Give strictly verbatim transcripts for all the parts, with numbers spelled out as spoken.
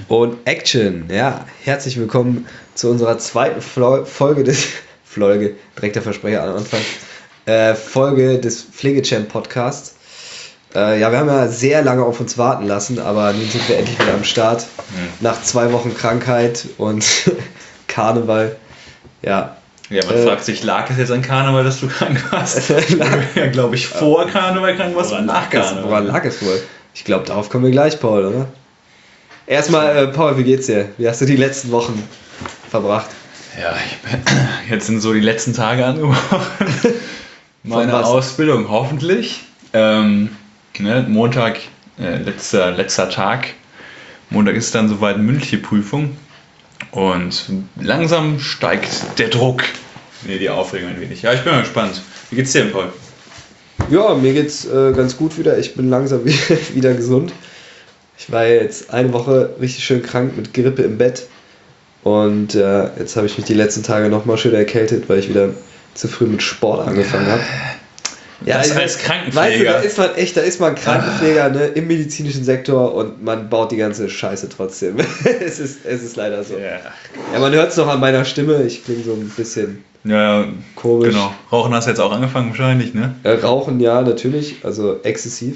Und Action, ja, herzlich willkommen zu unserer zweiten Flo- Folge des, Folge, direkt der Versprecher am Anfang, äh, Folge des Pflegechamp-Podcasts. Äh, ja, wir haben ja sehr lange auf uns warten lassen, aber nun sind wir endlich wieder am Start, mhm. nach zwei Wochen Krankheit und Karneval, ja. Ja, man äh, fragt sich, lag es jetzt an Karneval, dass du krank warst? Ja, glaube ich, vor Karneval krank warst und nach Karneval. Woran lag es wohl? Ich glaube, darauf kommen wir gleich, Paul, oder? Erstmal, äh, Paul, wie geht's dir? Wie hast du die letzten Wochen verbracht? Ja, ich bin, jetzt sind so die letzten Tage angebrochen. Meine Ausbildung, hoffentlich. Ähm, ne, Montag, äh, letzter, letzter Tag. Montag ist dann soweit eine mündliche Prüfung. Und langsam steigt der Druck. Nee, die Aufregung ein wenig. Ja, ich bin mal gespannt. Wie geht's dir denn, Paul? Ja, mir geht's äh, ganz gut wieder. Ich bin langsam wieder gesund. Ich war jetzt eine Woche richtig schön krank mit Grippe im Bett. Und äh, jetzt habe ich mich die letzten Tage nochmal schön erkältet, weil ich wieder zu früh mit Sport angefangen habe. Ja, das als Krankenpfleger. Weißt du, da ist man echt, da ist man Krankenpfleger, ne, im medizinischen Sektor und man baut die ganze Scheiße trotzdem. es, ist, es ist leider so. Yeah. Ja, man hört es noch an meiner Stimme, ich klinge so ein bisschen ja, komisch. Genau. Rauchen hast du jetzt auch angefangen wahrscheinlich, ne? Äh, Rauchen, ja, natürlich, also exzessiv.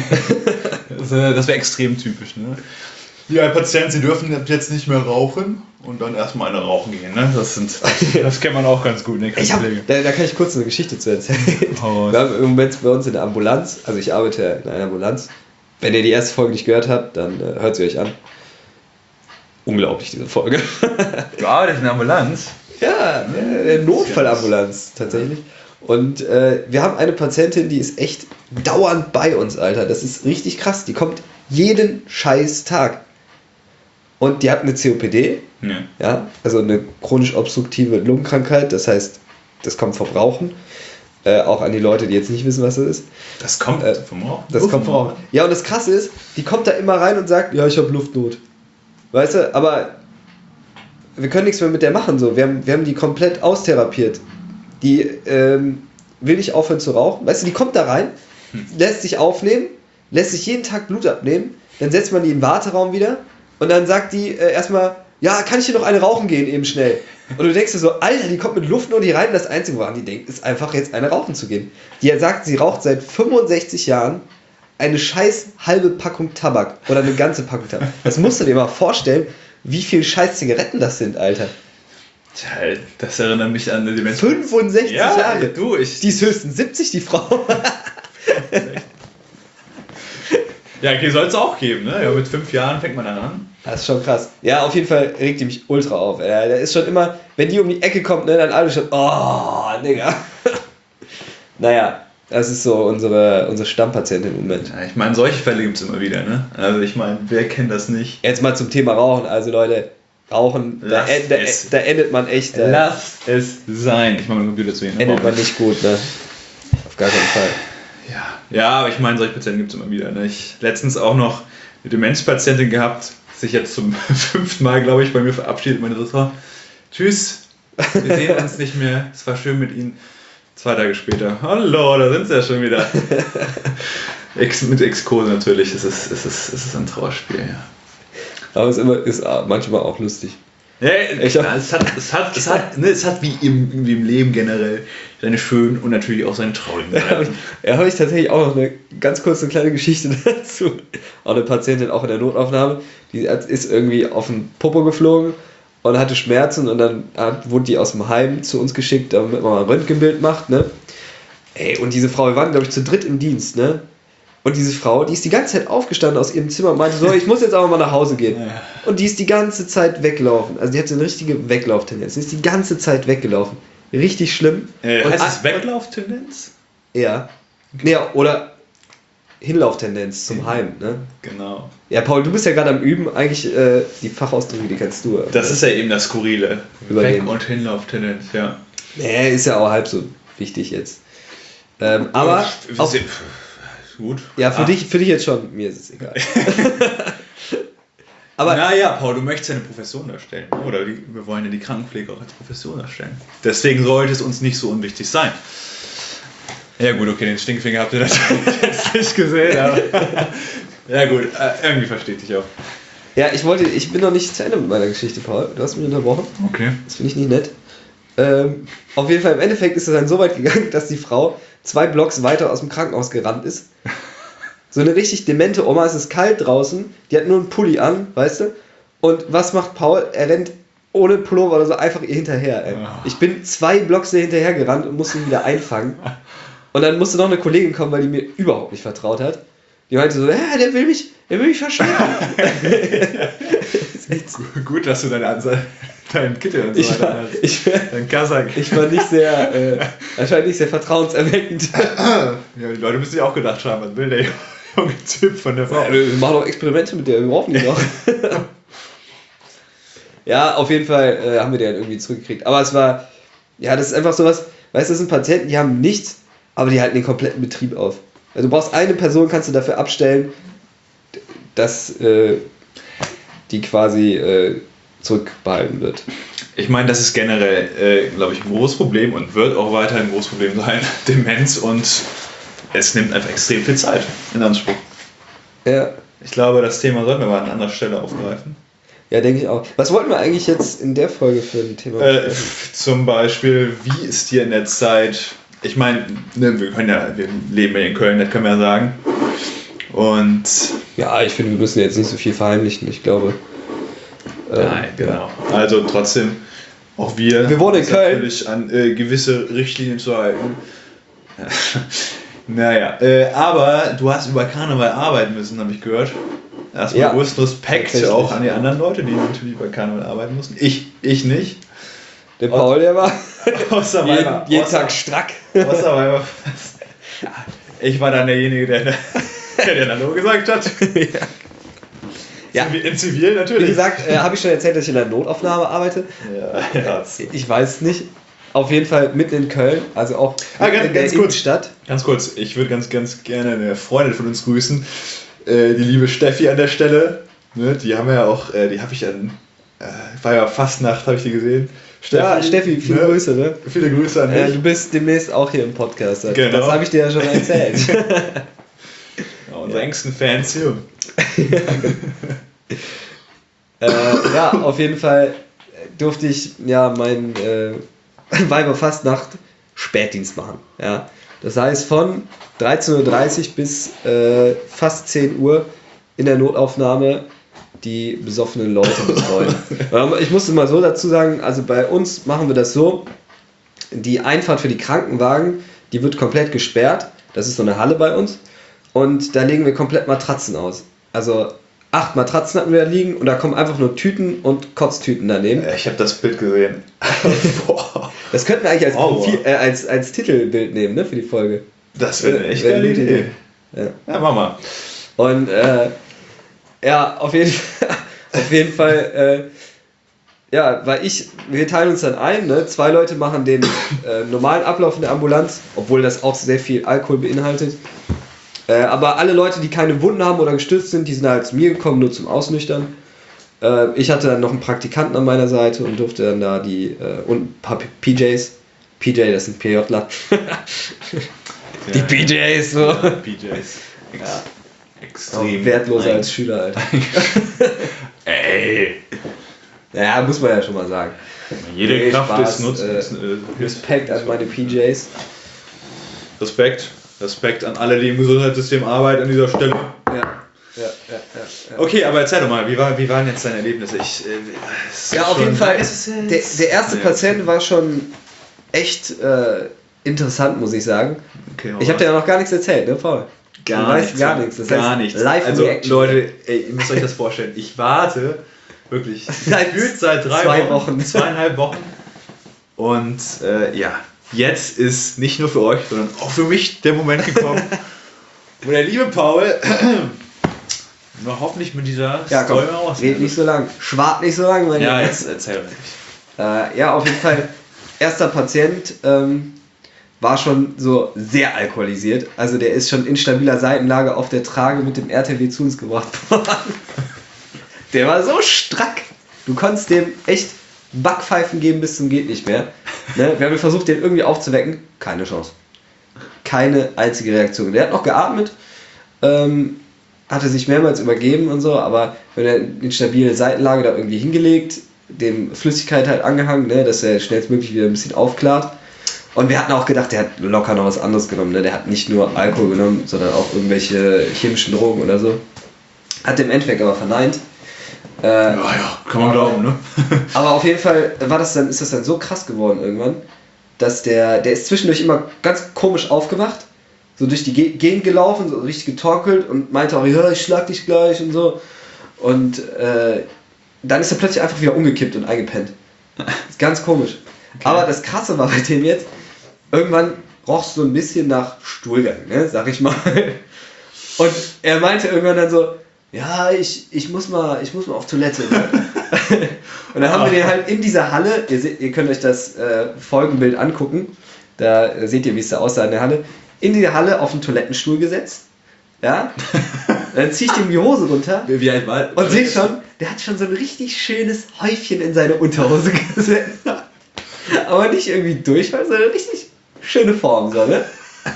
das das wäre extrem typisch, ne? Ja, Patienten, sie dürfen jetzt nicht mehr rauchen und dann erstmal eine rauchen gehen, ne? Das, sind, das kennt man auch ganz gut, ne? Ich hab, da, da kann ich kurz eine Geschichte zu erzählen. Oh, wir haben im Moment bei uns in der Ambulanz, also ich arbeite in einer Ambulanz. Wenn ihr die erste Folge nicht gehört habt, dann äh, hört sie euch an. Unglaublich, diese Folge. Du arbeitest in der Ambulanz? Ja, äh, Notfallambulanz tatsächlich. Und äh, wir haben eine Patientin, die ist echt dauernd bei uns, Alter. Das ist richtig krass. Die kommt jeden scheiß Tag. Und die hat eine C O P D, ja. Ja, also eine chronisch obstruktive Lungenkrankheit, das heißt, das kommt vom Rauchen. Äh, auch an die Leute, die jetzt nicht wissen, was das ist. Das kommt äh, vom Rauchen? Das kommt vom Rauchen. Ja, und das Krasse ist, die kommt da immer rein und sagt, ja, ich habe Luftnot. Weißt du, aber wir können nichts mehr mit der machen. So. Wir haben, wir haben die komplett austherapiert. Die ähm, will nicht aufhören zu rauchen. Weißt du, die kommt da rein, hm. lässt sich aufnehmen, lässt sich jeden Tag Blut abnehmen, dann setzt man die in den Warteraum wieder und dann sagt die äh, erstmal, ja, kann ich hier noch eine rauchen gehen, eben schnell. Und du denkst dir so, Alter, die kommt mit Luftnot hier rein, das Einzige, woran die denkt, ist einfach jetzt eine rauchen zu gehen. Die sagt, sie raucht seit fünfundsechzig Jahren eine scheiß halbe Packung Tabak oder eine ganze Packung Tabak. Das musst du dir mal vorstellen, wie viel scheiß Zigaretten das sind, Alter. Tja, das erinnert mich an die Menschen. fünfundsechzig ja, Jahre. Du, ich. Die ist höchstens siebzig, die Frau. Ja, okay, soll es auch geben, ne? Ja, mit fünf Jahren fängt man dann an. Das ist schon krass. Ja, auf jeden Fall regt die mich ultra auf. Ja, der ist schon immer, wenn die um die Ecke kommt, ne, dann alle schon, oh, Digga. Naja, das ist so unsere, unsere Stammpatientin im Moment. Ja, ich meine, solche Fälle gibt es immer wieder, ne? Also ich meine, wer kennt das nicht? Jetzt mal zum Thema Rauchen. Also Leute, Rauchen, da, da, da endet man echt. Äh, Lass es sein. Ich mache meinen Computer zu Ihnen. Endet man nicht gut, ne? Auf gar keinen Fall. Ja, ja, aber ich meine, solche Patienten gibt es immer wieder. Ne? Ich letztens auch noch eine Demenzpatientin gehabt, sich jetzt zum fünften Mal, glaube ich, bei mir verabschiedet. Meine so, tschüss, wir sehen uns nicht mehr. Es war schön mit Ihnen. Zwei Tage später, hallo, da sind Sie ja schon wieder. Ex, mit Exkurse natürlich, es ist, es ist, es ist ein Trauerspiel, ja. Aber es ist, immer, ist manchmal auch lustig. Ja, ich ja, es, hat, es, hat, es, hat, ne, es hat wie im, wie im Leben generell seine schönen und natürlich auch seine traurigen Seiten. Ja, habe ich tatsächlich auch noch eine ganz kurze kleine Geschichte dazu. Auch eine Patientin, auch in der Notaufnahme, die ist irgendwie auf den Popo geflogen und hatte Schmerzen und dann hat, wurde die aus dem Heim zu uns geschickt, damit man mal ein Röntgenbild macht, ne? Ey, und diese Frau, wir waren, glaube ich, zu dritt im Dienst, ne? Und diese Frau, die ist die ganze Zeit aufgestanden aus ihrem Zimmer und meinte so, ich muss jetzt aber mal nach Hause gehen. Ja. Und die ist die ganze Zeit weggelaufen. Also die hat so eine richtige Weglauftendenz. Die ist die ganze Zeit weggelaufen. Richtig schlimm. Äh, heißt das Weglauftendenz? Ja. Okay. Ja, oder Hinlauftendenz zum Heim, ne? Genau. Ja, Paul, du bist ja gerade am Üben. Eigentlich äh, die Fachausdrücke, die kennst du. Das ist ja eben das Skurrile. Weg- und Hinlauftendenz, ja. Nee, ist ja auch halb so wichtig jetzt. Ähm, aber... Auch, gut. Ja, für, dich, für dich jetzt schon. Mir ist es egal. Aber naja, Paul, du möchtest ja eine Profession darstellen. Oder die, wir wollen ja die Krankenpflege auch als Profession darstellen. Deswegen sollte es uns nicht so unwichtig sein. Ja gut, okay, den Stinkfinger habt ihr natürlich jetzt nicht gesehen. Aber ja gut, äh, irgendwie versteht dich auch. Ja, ich wollte, ich bin noch nicht zu Ende mit meiner Geschichte, Paul. Du hast mich unterbrochen. Okay. Das finde ich nicht nett. Ähm, auf jeden Fall, im Endeffekt ist es dann so weit gegangen, dass die Frau zwei Blocks weiter aus dem Krankenhaus gerannt ist. So eine richtig demente Oma, es ist kalt draußen, die hat nur einen Pulli an, weißt du? Und was macht Paul? Er rennt ohne Pullover oder so einfach ihr hinterher, ey. Ich bin zwei Blocks hinterher gerannt und musste ihn wieder einfangen. Und dann musste noch eine Kollegin kommen, weil die mir überhaupt nicht vertraut hat. Die meinte so, ja, der will mich, der will mich verschwinden. Gut, dass du deine Anzahl, deinen Kittel und so ich weiter war, hast. ich, war, Dein Kasach. ich war nicht sehr, äh, anscheinend nicht sehr vertrauenserweckend. Ja, die Leute müssen sich auch gedacht haben, was will der junge Typ von der Frau? Ja, wir machen doch Experimente mit der, wir brauchen die noch. Ja, auf jeden Fall äh, haben wir den irgendwie zurückgekriegt. Aber es war, ja, das ist einfach sowas, weißt du, das sind Patienten, die haben nichts, aber die halten den kompletten Betrieb auf. Also du brauchst eine Person, kannst du dafür abstellen, dass äh, die quasi äh, zurückbehalten wird. Ich meine, das ist generell, äh, glaube ich, ein großes Problem und wird auch weiterhin ein großes Problem sein. Demenz, und es nimmt einfach extrem viel Zeit in Anspruch. Ja. Ich glaube, das Thema sollten wir mal an anderer Stelle aufgreifen. Ja, denke ich auch. Was wollten wir eigentlich jetzt in der Folge für ein Thema äh, Zum Beispiel, wie ist dir in der Zeit, ich meine, ne, wir können ja, wir leben ja in Köln, das können wir ja sagen. Und ja, ich finde, wir müssen jetzt nicht so viel verheimlichen, ich glaube. Äh, Nein, genau. Ja. Also trotzdem, auch wir, wir wohnen in Köln, natürlich an äh, gewisse Richtlinien zu halten. Naja, äh, aber du hast über Karneval arbeiten müssen, habe ich gehört. Erstmal ja, größten Respekt auch an die anderen Leute, die natürlich bei Karneval arbeiten mussten. Ich, ich nicht. Der Paul, der war außer jeden, Weiber, jeden außer, Tag strack. Außer Weiber. Ja, ich war dann derjenige, der, der den Hallo gesagt hat. Ja. In Zivil natürlich. Wie gesagt, äh, habe ich schon erzählt, dass ich in der Notaufnahme arbeite. Ja, ja. Ich weiß es nicht. Auf jeden Fall mitten in Köln, also auch ah, ganz, in der ganz kurz, Innenstadt. Ganz kurz, ich würde ganz, ganz gerne eine Freundin von uns grüßen. Äh, die liebe Steffi an der Stelle. Ne, die haben wir ja auch, äh, die habe ich an, äh, war ja Fastnacht, habe ich die gesehen. Steffi, ja, Steffi, viele ne? Grüße, ne? Viele Grüße an dich. Äh, du bist demnächst auch hier im Podcast. Also genau. Das habe ich dir ja schon erzählt. Ja, unsere ja. engsten Fans hier. Ja, äh, ja, auf jeden Fall durfte ich ja meinen äh, Weiberfastnacht Spätdienst machen. Ja. Das heißt von dreizehn Uhr dreißig bis äh, fast zehn Uhr in der Notaufnahme die besoffenen Leute betreuen. Ich musste mal so dazu sagen, also bei uns machen wir das so, die Einfahrt für die Krankenwagen, die wird komplett gesperrt. Das ist so eine Halle bei uns. Und da legen wir komplett Matratzen aus. Also acht Matratzen hatten wir da liegen und da kommen einfach nur Tüten und Kotztüten daneben. Ich habe das Bild gesehen. Boah. Das könnten wir eigentlich als, oh, Profil, äh, als, als Titelbild nehmen, ne, für die Folge. Das wäre eine echt geile Idee. Idee. Ja. Ja, mach mal. Und äh, ja, auf jeden Fall, auf jeden Fall äh, ja, weil ich, wir teilen uns dann ein, ne? Zwei Leute machen den äh, normalen Ablauf in der Ambulanz, obwohl das auch sehr viel Alkohol beinhaltet. Äh, aber alle Leute, die keine Wunden haben oder gestürzt sind, die sind halt zu mir gekommen, nur zum Ausnüchtern. Äh, ich hatte dann noch einen Praktikanten an meiner Seite und durfte dann da die, äh, und ein paar P Js. P J, das sind PJler. Die ja, P Js, so. Ja, P Js. Ex ja. Extrem. Auch wertloser als Schüler, Alter. Ey. Ja, muss man ja schon mal sagen. Jede nee, Kraft Spaß, ist nutzen. Äh, äh, Respekt an meine P Js. Respekt. Respekt an alle, die im Gesundheitssystem arbeiten an dieser Stelle. Ja. Ja, ja, ja, ja. Okay, aber erzähl doch mal, wie, war, wie waren jetzt deine Erlebnisse? Ich, äh, ja, auf jeden Fall. Der, der erste ja. Patient war schon echt äh, interessant, muss ich sagen. Okay, ich habe dir ja noch gar nichts erzählt, ne, Paul? Gar du nichts. Weißt gar nichts. Das gar heißt, nichts. Live also, Reaction. Leute, ey, ihr müsst euch das vorstellen. Ich warte wirklich seit, seit drei zwei Wochen, Wochen, zweieinhalb Wochen. Und äh, ja, jetzt ist nicht nur für euch, sondern auch für mich der Moment gekommen, wo der liebe Paul noch hoffentlich mit dieser ja, Story aus. Red nicht so lang. Schwart nicht so lang, mein Ja, jetzt erzähl doch äh, Ja, auf jeden Fall. Erster Patient ähm, war schon so sehr alkoholisiert. Also der ist schon in stabiler Seitenlage auf der Trage mit dem R T W zu uns gebracht worden. Der war so strack. Du konntest dem echt Backpfeifen geben bis zum geht nicht mehr. Ne? Wir haben versucht, den irgendwie aufzuwecken. Keine Chance. Keine einzige Reaktion. Der hat noch geatmet. Ähm, hatte sich mehrmals übergeben und so, aber wenn er in stabile Seitenlage da irgendwie hingelegt, dem Flüssigkeit halt angehangen, ne, dass er schnellstmöglich wieder ein bisschen aufklart. Und wir hatten auch gedacht, der hat locker noch was anderes genommen, ne? Der hat nicht nur Alkohol genommen, sondern auch irgendwelche chemischen Drogen oder so. Hat im Endeffekt aber verneint. Äh, ja, ja, kann man glauben, ne? Aber auf jeden Fall war das dann, ist das dann so krass geworden irgendwann, dass der, der ist zwischendurch immer ganz komisch aufgewacht, so durch die Gegend gelaufen, so richtig getorkelt und meinte auch, ja, ich schlag dich gleich und so. Und äh, dann ist er plötzlich einfach wieder umgekippt und eingepennt. Ist ganz komisch. Okay. Aber das Krasse war bei dem jetzt, irgendwann roch es so ein bisschen nach Stuhlgang, ne, sag ich mal. Und er meinte irgendwann dann so, ja, ich, ich, muss, mal, ich muss mal auf Toilette. Ne? Und dann haben wir den halt in dieser Halle, ihr, seht, ihr könnt euch das äh, Folgenbild angucken, da seht ihr, wie es da aussah in der Halle, in die Halle auf den Toilettenstuhl gesetzt. Ja? Dann ziehe ich ihm die Hose runter wie alt war, und seht schon, der hat schon so ein richtig schönes Häufchen in seine Unterhose gesetzt. Aber nicht irgendwie Durchfall, sondern richtig schöne Form. So, ne?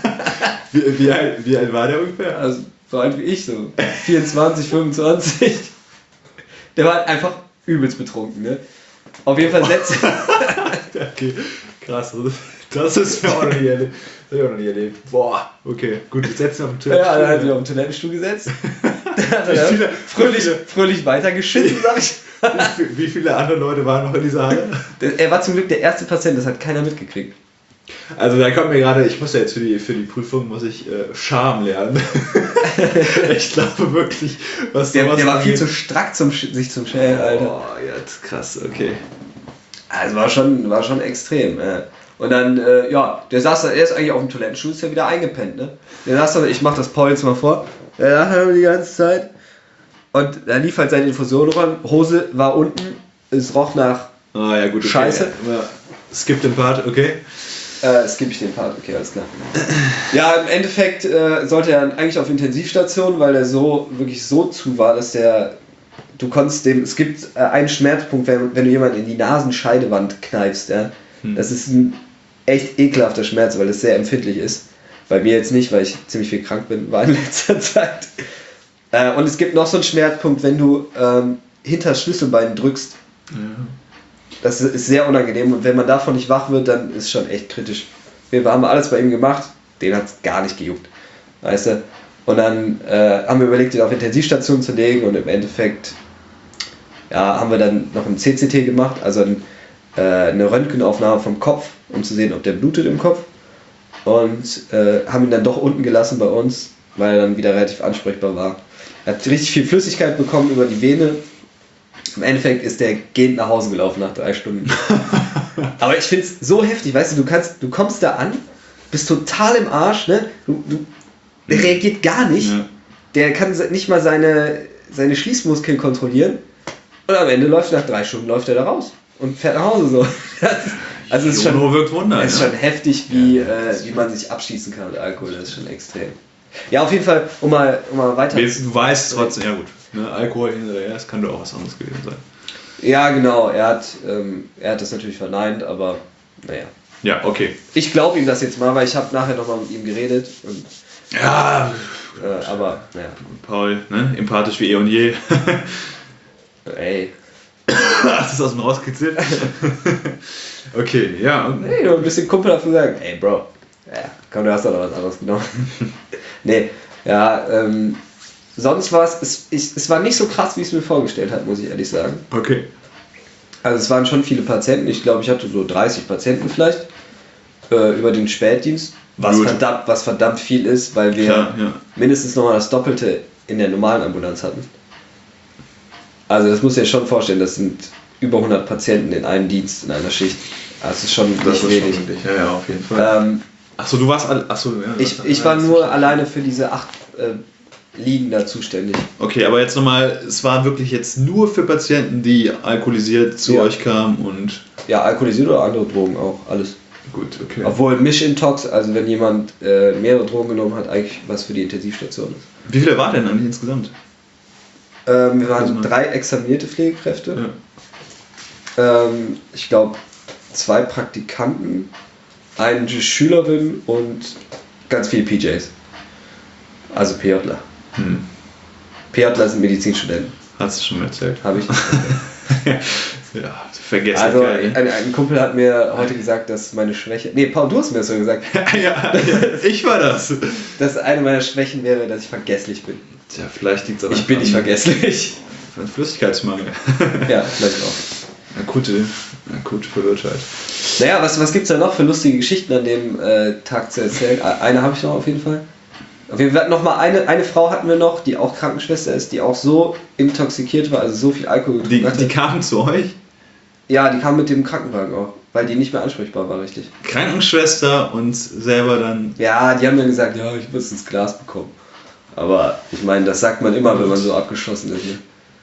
wie, wie, alt, wie alt war der ungefähr? Also so alt wie ich, so vierundzwanzig, fünfundzwanzig. Der war einfach übelst betrunken, ne? Auf jeden Fall setzt okay, krass. Das ist mir auch noch nie erlebt. Das habe ich auch noch nie erlebt. Boah, okay, gut, jetzt setzen wir auf den Toilettenstuhl. Ja, dann hat er auf den Toilettenstuhl gesetzt. Dann hat er viele, fröhlich, fröhlich weitergeschissen, sag ich. Wie viele andere Leute waren noch in dieser Halle? Er war zum Glück der erste Patient, das hat keiner mitgekriegt. Also da kommt mir gerade, ich muss ja jetzt für die, für die Prüfung, muss ich äh, Scham lernen. Ich glaube wirklich, was Der, sowas der war viel angeht. zu strack, zum, sich zum Schälen, Alter. Oh, jetzt krass, okay. Also war schon, war schon extrem. Äh. Und dann, äh, ja, der saß da, er ist eigentlich auf dem Toilettenstuhl, ist ja wieder eingepennt, ne? Der saß da, ich mach das Paul jetzt mal vor, der lag da die ganze Zeit. Und da lief halt seine Infusion ran, Hose war unten, es roch nach Ah ja, gut, okay. Scheiße. Ja. Skip den Part, okay. Äh, skippe ich den Part, okay, alles klar. Ja, im Endeffekt äh, sollte er eigentlich auf Intensivstation, weil er so, wirklich so zu war, dass der, du konntest dem, es gibt äh, einen Schmerzpunkt, wenn, wenn du jemanden in die Nasenscheidewand kneifst, ja. Hm. Das ist ein echt ekelhafter Schmerz, weil das sehr empfindlich ist. Bei mir jetzt nicht, weil ich ziemlich viel krank bin, war in letzter Zeit. Äh, und es gibt noch so einen Schmerzpunkt, wenn du ähm, hinter das Schlüsselbein drückst. Ja. Das ist sehr unangenehm und wenn man davon nicht wach wird, dann ist es schon echt kritisch. Wir haben alles bei ihm gemacht, den hat es gar nicht gejuckt. Weißt du? Und dann äh, haben wir überlegt, ihn auf Intensivstation zu legen und im Endeffekt ja, haben wir dann noch ein C C T gemacht, also ein, äh, eine Röntgenaufnahme vom Kopf, um zu sehen, ob der blutet im Kopf. Und äh, haben ihn dann doch unten gelassen bei uns, weil er dann wieder relativ ansprechbar war. Er hat richtig viel Flüssigkeit bekommen über die Vene. Im Endeffekt ist der gehend nach Hause gelaufen nach drei Stunden. Aber ich finde es so heftig, weißt du, du kannst, du kommst da an, bist total im Arsch, ne? Du, du, der reagiert gar nicht. Ja. Der kann nicht mal seine, seine Schließmuskeln kontrollieren. Und am Ende läuft nach drei Stunden läuft er da raus und fährt nach Hause so. Also es ist schon, wirkt Wunder, es ist ja. schon heftig, wie, äh, wie man sich abschießen kann mit Alkohol. Das ist schon extrem. Ja, auf jeden Fall, um mal, um mal weiter... Du weißt trotzdem, ja gut, ne, Alkohol hinterher, es kann doch auch was anderes gewesen sein. Ja, genau, er hat, ähm, er hat das natürlich verneint, aber naja. Ja, okay. Ich glaube ihm das jetzt mal, weil ich habe nachher nochmal mit ihm geredet. Und, ja, äh, aber naja. Paul, ne, empathisch wie eh und je. Ey. Hast du es aus dem rauskitzelt? Okay, ja. Nee, nur ein bisschen kumpelhaft sagen, ey Bro, ja, komm, du hast doch noch was anderes genommen. Nee, ja, ähm, sonst war es, ich, es war nicht so krass, wie ich es mir vorgestellt habe, muss ich ehrlich sagen. Okay. Also es waren schon viele Patienten, ich glaube, ich hatte so dreißig Patienten vielleicht äh, über den Spätdienst, was verdammt, was verdammt viel ist, weil wir Klar, ja. mindestens nochmal das Doppelte in der normalen Ambulanz hatten. Also das muss ich dir schon vorstellen, das sind über hundert Patienten in einem Dienst, in einer Schicht. Das ist schon das nicht ist wenig. Schon ja, ja, auf jeden Fall. Ähm, Achso, du warst all, achso, ja, ich, ich war nur alleine für diese acht äh, Liegen da zuständig. Okay, aber jetzt nochmal, es war wirklich jetzt nur für Patienten, die alkoholisiert zu ja. euch kamen und... Ja, alkoholisiert oder andere Drogen auch, alles. Gut, okay. Obwohl Mischintox, also wenn jemand äh, mehrere Drogen genommen hat, eigentlich was für die Intensivstation ist. Wie viele war denn eigentlich insgesamt? Ähm, wir waren drei examinierte Pflegekräfte. Ja. Ähm, ich glaube, zwei Praktikanten, eine Schülerin und ganz viele P Js. Also PJler. Hm. PJler sind Medizinstudenten. Hast du schon erzählt. Habe ich. Ja, vergessen. Also ein, ein Kumpel hat mir heute gesagt, dass meine Schwäche... Nee, Paul, du hast mir das so gesagt. ja, ja, ich war das. Dass eine meiner Schwächen wäre, dass ich vergesslich bin. Tja, vielleicht liegt es Ich bin nicht vergesslich. An Flüssigkeitsmangel. Ja, vielleicht auch. Akute, akute Verwirrtheit. Naja, was, was gibt es da noch für lustige Geschichten an dem äh, Tag zu erzählen? Eine habe ich noch auf jeden Fall. Wir hatten noch mal eine, eine Frau hatten wir noch, die auch Krankenschwester ist, die auch so intoxikiert war, also so viel Alkohol Die, getrunken hatte. die kamen zu euch? Ja, die kam mit dem Krankenwagen auch, weil die nicht mehr ansprechbar war, richtig. Krankenschwester und selber dann... Ja, die haben dann gesagt, ja, ich muss ins Glas bekommen. Aber ich meine, das sagt man immer, wenn man so abgeschossen ist. Ne?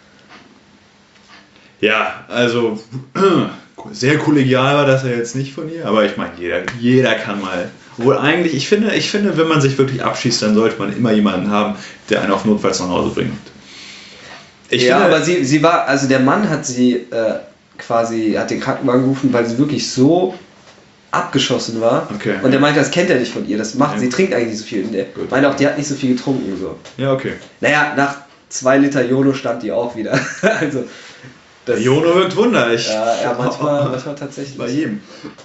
Ja, also sehr kollegial war das ja jetzt nicht von ihr, aber ich meine, jeder, jeder kann mal... Obwohl eigentlich, ich finde, ich finde, wenn man sich wirklich abschießt, dann sollte man immer jemanden haben, der einen auf notfalls nach Hause bringt. Ich ja, finde, aber sie, sie war, also der Mann hat sie äh, quasi, hat den Krankenwagen gerufen, weil sie wirklich so abgeschossen war. Okay. Und er meinte, das kennt er nicht von ihr, das macht, Ja. sie trinkt eigentlich nicht so viel. Und er Gut. meinte auch, die hat nicht so viel getrunken. So. Ja, okay. Naja, nach zwei Liter Jono stand die auch wieder. also, das, Der Jono wirkt Wunder. Ich, ja, ja, manchmal, manchmal tatsächlich. Bei jedem.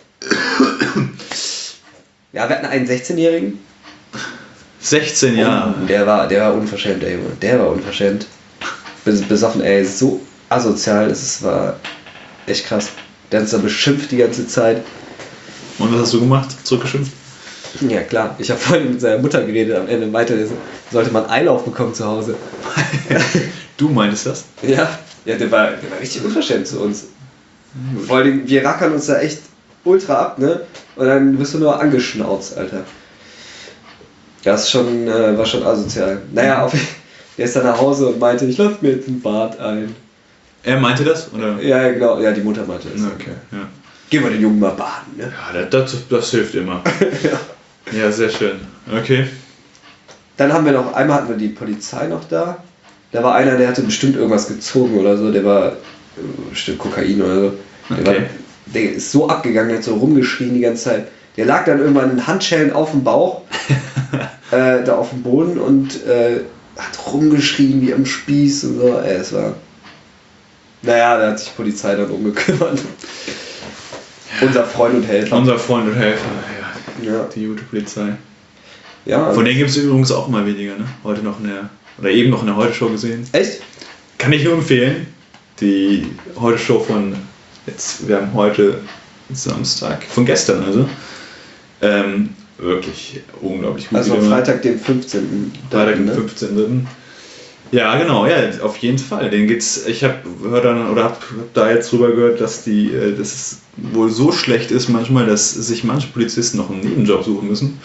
Ja, wir hatten einen sechzehnjährigen. sechzehn Jahre. Oh, der war, der war unverschämt, der Junge. Der war unverschämt. Bes besoffen, ey, so asozial, das war echt krass. Der hat uns da beschimpft die ganze Zeit. Und was hast du gemacht? Zurückgeschimpft? Ja klar, ich habe vorhin mit seiner Mutter geredet, am Ende meinte er, sollte man Eilauf bekommen zu Hause. Du meintest das? Ja, ja der, war, der war richtig unverschämt zu uns. Vor allem, wir rackern uns da echt ultra ab, ne? Und dann wirst du nur angeschnauzt, Alter. Das schon, äh, war schon asozial. Naja, auf, der ist dann nach Hause und meinte, ich lasse mir jetzt ein Bad ein. Er meinte das? Oder? Ja, genau, ja, die Mutter meinte das. Okay, ja. Gehen wir den Jungen mal baden, ne? Ja, das, das, das hilft immer. ja. Ja, sehr schön. Okay. Dann haben wir noch, einmal hatten wir die Polizei noch da. Da war einer, der hatte bestimmt irgendwas gezogen oder so, der war äh, bestimmt Kokain oder so. Der, Okay. war, der ist so abgegangen, der hat so rumgeschrien die ganze Zeit. Der lag dann irgendwann in Handschellen auf dem Bauch, äh, da auf dem Boden und äh, hat rumgeschrien wie am Spieß und so. Ey, es war... Naja, da hat sich die Polizei dann umgekümmert. Unser Freund und Helfer. Unser Freund und Helfer, ja. Ja. Die gute Polizei. Ja, Von denen gibt es übrigens auch immer weniger, ne? Heute noch in der, oder eben noch in der Heute-Show gesehen. echt? Kann ich nur empfehlen. Die Heute-Show von, jetzt, wir haben heute Samstag, von gestern also. Ähm, wirklich unglaublich gut. Also am wieder mal. Freitag, den fünfzehnten Freitag, den ne? fünfzehnten Ja, genau, ja, auf jeden Fall. Den geht's, ich habe hör dann oder hab, hab da jetzt drüber gehört, dass die, äh, dass es wohl so schlecht ist manchmal, dass sich manche Polizisten noch einen Nebenjob suchen müssen.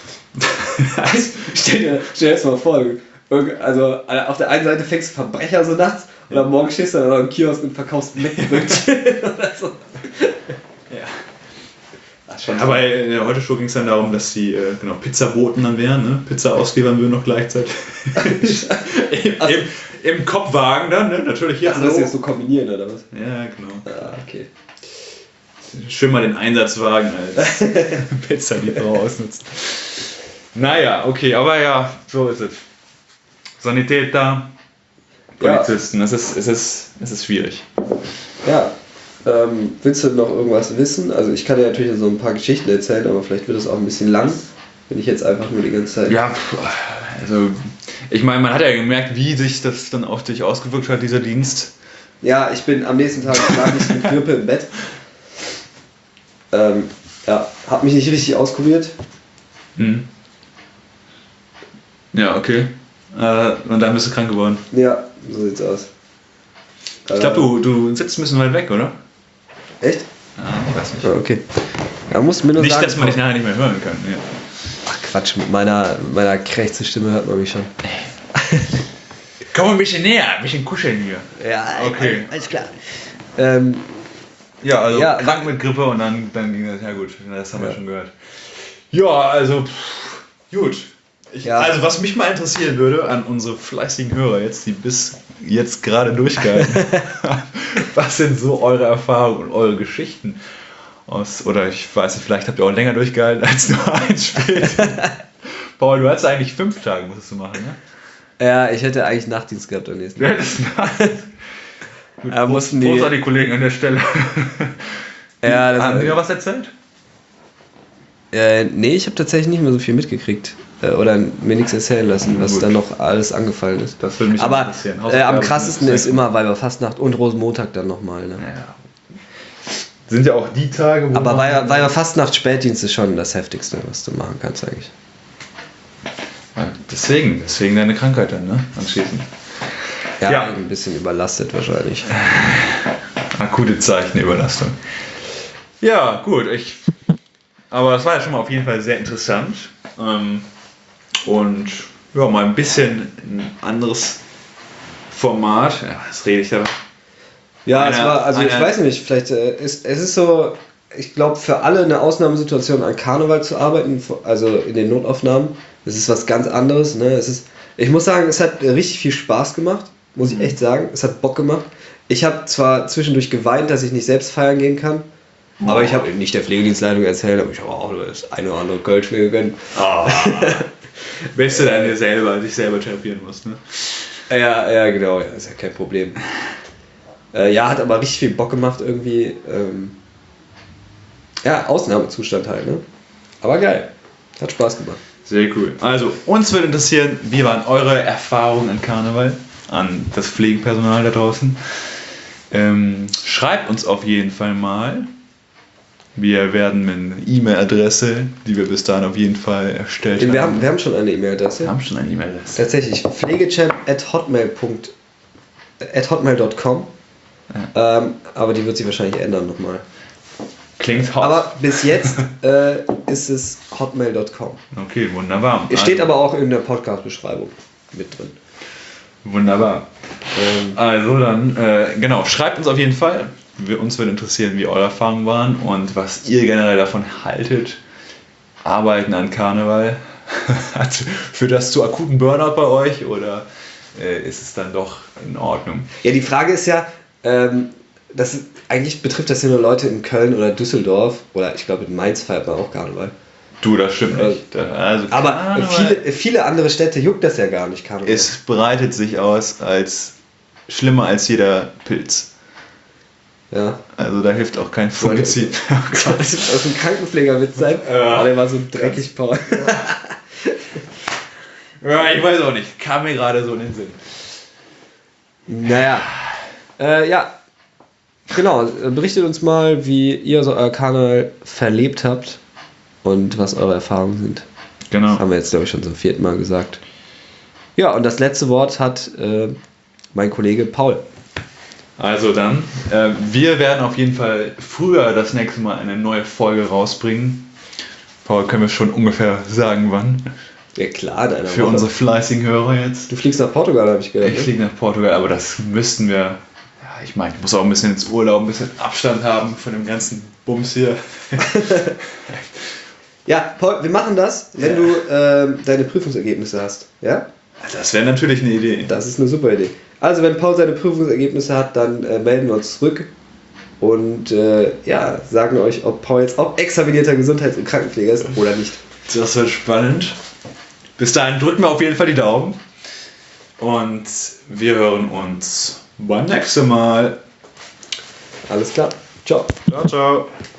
Stell dir, stell dir das mal vor, du- irgend- also äh, auf der einen Seite fängst du Verbrecher so nachts und am Morgen stehst du dann am Kiosk und verkaufst Mettbrötchen oder so. Ja. Ach, schon Aber in der Heute-Show ging es dann darum, dass die äh, genau, Pizzaboten dann wären, ne? Pizza ausliefern würden noch gleichzeitig. Im, Also- im, Im Kopfwagen dann, ne? Natürlich hier. Also das jetzt so kombinieren oder was? Ja, genau. Ah, okay. Schön mal den Einsatzwagen als Pizzalieferer ausnutzen. Naja, okay, aber ja, so ist es. Sanitäter, Polizisten, es, ist, es, ist, es ist schwierig. Ja. Ähm, willst du noch irgendwas wissen? Also ich kann dir natürlich so ein paar Geschichten erzählen, aber vielleicht wird es auch ein bisschen lang, wenn ich jetzt einfach nur die ganze Zeit... Ja, also ich meine, man hat ja gemerkt, wie sich das dann auf dich ausgewirkt hat, dieser Dienst. Ja, ich bin am nächsten Tag lag ich mit Grippe im Bett. Ähm, ja, hab mich nicht richtig auskuriert. Mhm. Ja, okay. Äh, und dann bist du krank geworden. Ja, so sieht's aus. Ich glaube, du, du sitzt ein bisschen weit weg, oder? Echt? Ja, ich weiß nicht. Ja, okay. Ja, musst mir nur Nicht, sagen, dass man dich nachher nicht mehr hören kann. Ja. Ach Quatsch, mit meiner, meiner krächzen Stimme hört man mich schon. Komm ein bisschen näher, ein bisschen kuscheln hier. Ja, Okay. alles klar. Ähm, Ja, also Ja, krank mit Grippe und dann, dann ging das, ja gut, das haben wir Ja. schon gehört. Ja, also, pff, gut. Ich, Ja. Also was mich mal interessieren würde an unsere fleißigen Hörer jetzt, die bis jetzt gerade durchgehalten haben, was sind so eure Erfahrungen und eure Geschichten aus, oder ich weiß nicht, vielleicht habt ihr auch länger durchgehalten als nur ein Spiel. Paul, du hattest eigentlich fünf Tage, musstest du machen, ne? Ja, ich hätte eigentlich Nachtdienst gehabt am nächsten Tag. Gut, Ja, mussten die- Prost an die Kollegen an der Stelle. Ja, das Haben die noch was erzählt? Äh, nee, ich habe tatsächlich nicht mehr so viel mitgekriegt. Äh, oder mir nichts erzählen lassen, was Gut. da noch alles angefallen ist. Das würde mich Aber interessieren. äh, am Hausaufgaben krassesten sind ist weg. immer Weiberfastnacht und Rosenmontag dann nochmal. Ne? Ja. Sind ja auch die Tage, wo Aber man- Weiber, Weiberfastnacht Spätdienst ist schon das Heftigste, was du machen kannst eigentlich. Ja, deswegen, deswegen deine Krankheit dann, ne? Anschließend. Ja, Ja. ein bisschen überlastet wahrscheinlich. Akute Zeichenüberlastung. Ja, gut, ich. Aber das war ja schon mal auf jeden Fall sehr interessant. Ähm, und ja, mal ein bisschen ein anderes Format. Ja, was rede ich da? Ja, Einer- es war, also ich einer- weiß nicht, vielleicht äh, ist es ist so, ich glaube für alle eine Ausnahmesituation an Karneval zu arbeiten, also in den Notaufnahmen, das ist was ganz anderes. Ne? Es ist, ich muss sagen, es hat richtig viel Spaß gemacht, muss ich echt sagen. Es hat Bock gemacht. Ich habe zwar zwischendurch geweint, dass ich nicht selbst feiern gehen kann, aber ich habe nicht der Pflegedienstleitung erzählt, aber ich habe auch das eine oder andere Kölsch mir gegönnt. Oh. Beste dann dir selber, sich selber therapieren musst, ne? Ja, ja, genau, ja, ist ja kein Problem. Äh, ja, hat aber richtig viel Bock gemacht irgendwie. Ähm, ja, Ausnahmezustand halt, ne? Aber geil. Hat Spaß gemacht. Sehr cool. Also, uns würde interessieren, wie waren eure Erfahrungen an Karneval, an das Pflegepersonal da draußen? Ähm, schreibt uns auf jeden Fall mal. Wir werden mit einer E-Mail-Adresse, die wir bis dahin auf jeden Fall erstellt Wir haben. haben, wir haben schon eine E-Mail-Adresse. Wir haben schon eine E-Mail-Adresse. Tatsächlich, pflegechamp at hotmail punkt at hotmail punkt com. Ähm, aber die wird sich wahrscheinlich ändern nochmal. Klingt hot. Aber bis jetzt äh, ist es hotmail punkt com. Okay, wunderbar. Es steht also, aber auch in der Podcast-Beschreibung mit drin. Wunderbar. Ähm, Also dann, äh, genau, schreibt uns auf jeden Fall. Wir, uns würde interessieren, wie eure Erfahrungen waren und was ihr generell davon haltet. Arbeiten an Karneval. Hat- Führt das zu akuten Burnout bei euch oder äh, ist es dann doch in Ordnung? Ja, die Frage ist ja, ähm, das ist, eigentlich betrifft das ja nur Leute in Köln oder Düsseldorf oder ich glaube in Mainz feiert man auch Karneval. Du, das stimmt nicht. Da- Also Aber Karneval, viele, viele andere Städte juckt das ja gar nicht, Karneval. es breitet sich aus als schlimmer als jeder Pilz. Ja. Also da hilft auch kein Fungizid. Das ist aus dem Krankenpflegerwitz sein. Ja. Oh, der war so dreckig, Paul. Ja, ich weiß auch nicht. Kam mir gerade so in den Sinn. Naja. Äh, ja. Genau. äh, Berichtet uns mal, wie ihr so euer Karneval verlebt habt und was eure Erfahrungen sind. Genau. Haben wir jetzt, glaube ich, schon zum vierten Mal gesagt. Ja, und das letzte Wort hat äh, mein Kollege Paul. Also dann, äh, wir werden auf jeden Fall früher das nächste Mal eine neue Folge rausbringen. Paul, können wir schon ungefähr sagen, wann? Ja klar, in einer Für Woche. unsere fleißigen Hörer jetzt. Du fliegst nach Portugal, habe ich gehört. Ich ne? fliege nach Portugal, aber das müssten wir. Ja, ich meine, ich muss auch ein bisschen ins Urlaub, ein bisschen Abstand haben von dem ganzen Bums hier. Ja, Paul, wir machen das, wenn Ja. du ähm, deine Prüfungsergebnisse hast. Ja? Das wäre natürlich eine Idee. Das ist eine super Idee. Also, wenn Paul seine Prüfungsergebnisse hat, dann äh, melden wir uns zurück und äh, ja, sagen euch, ob Paul jetzt auch examinierter Gesundheits- und Krankenpfleger ist oder nicht. Das wird spannend. Bis dahin drücken wir auf jeden Fall die Daumen. Und wir hören uns beim nächsten Mal. Alles klar. Ciao. Ciao, ciao.